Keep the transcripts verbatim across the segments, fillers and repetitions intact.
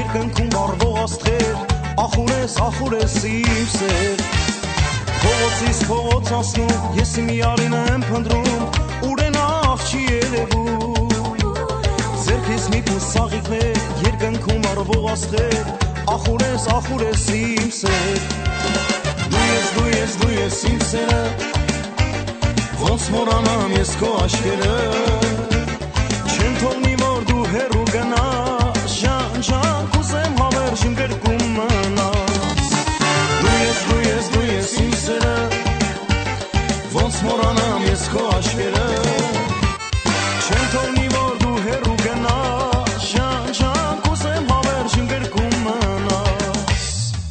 երկնքում վառվող աստղեր, ախուր ես, ախուր ես իմ սեր։ Փողոցից փողոց անցնում, ես իմ յարինը եմ փնտրում, ուր են աղջի երևում։ Ձեռքից մի փոս սաղիկներ, երկնքում վառվող աստղեր, ախուր ես, ախուր ես իմ սեր։ Դու ես, դու ես, դու ես իմ սերը, ոնց մոռանամ ես քո աչքերը, չեմ թողնի որ դու հեռու գնաս, ջան, ջան, կուզեմ հավերժ իմ գրկում մնաս։ Դու ես, դու ես, դու ես իմ սերը, ոնց մոռանամ ես քո աչքերը, չեմ թողնի որ դու հեռու գնաս, ջան, ջան, կուզեմ հավերժ իմ գրկում մնաս։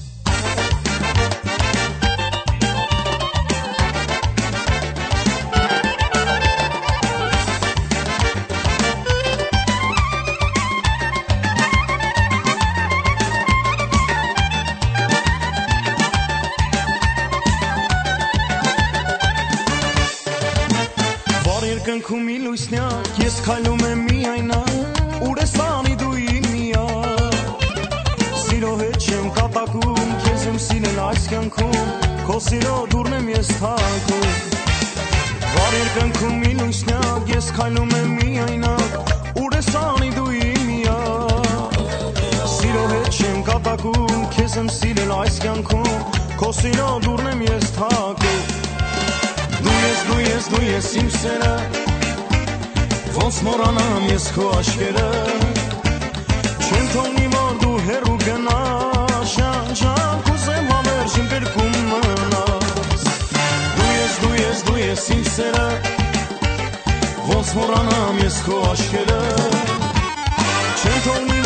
Երկնքում մի լույսնյակ, ես քայլում եմ միայնակ, ուր ես անի դու իմ միակ։ Սիրո հետ չեմ կատակում, քեզ եմ սիրել այս կյանքում, քո սիրո դուռն եմ ես թակում։ Վար երկնքում մի լույսնյակ, ես քայլում եմ միայնակ, ուր ես անի դու իմ միակ։ Սիրո հետ չեմ կատակում, քեզ եմ սիրել այս կյանքում, քո սիրո դուռն եմ ես թակում։ Դու ես, դու ես, դու ես իմ սերը, ոնց մոռանամ ես քո աչքերը, չեմ թողնի որ դու հեռու գնաս, ջան, ջան, կուզեմ հավերժ իմ գրկում մնաս։ Դու ես, դու ես, դու ես իմ սերը, ոնց մոռանամ ես քո աչքերը, չեմ թողնի